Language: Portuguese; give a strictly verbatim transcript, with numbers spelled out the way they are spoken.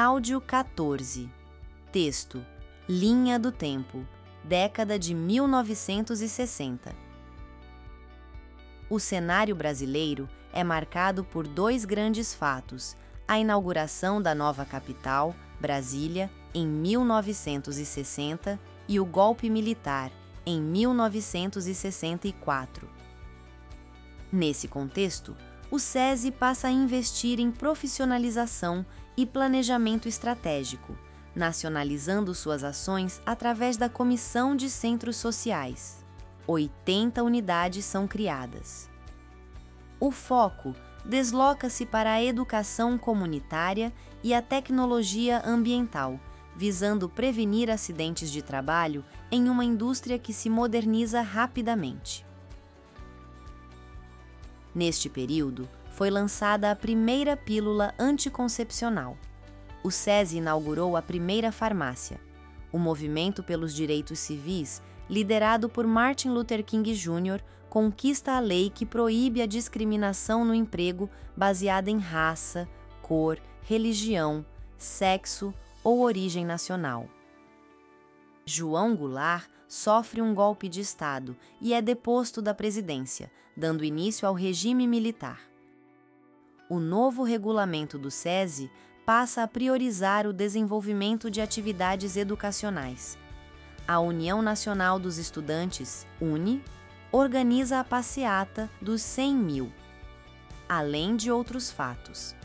Áudio quatorze. Texto: Linha do Tempo, década de mil novecentos e sessenta. O cenário brasileiro é marcado por dois grandes fatos: a inauguração da nova capital, Brasília, em mil novecentos e sessenta, e o golpe militar, em mil novecentos e sessenta e quatro. Nesse contexto, o SESI passa a investir em profissionalização e planejamento estratégico, nacionalizando suas ações através da Comissão de Centros Sociais. oitenta unidades são criadas. O foco desloca-se para a educação comunitária e a tecnologia ambiental, visando prevenir acidentes de trabalho em uma indústria que se moderniza rapidamente. Neste período, foi lançada a primeira pílula anticoncepcional. O SESI inaugurou a primeira farmácia. O movimento pelos direitos civis, liderado por Martin Luther King Júnior, conquista a lei que proíbe a discriminação no emprego baseada em raça, cor, religião, sexo ou origem nacional. João Goulart sofre um golpe de Estado e é deposto da presidência, dando início ao regime militar. O novo regulamento do SESI passa a priorizar o desenvolvimento de atividades educacionais. A União Nacional dos Estudantes, UNE, organiza a passeata dos cem mil, além de outros fatos.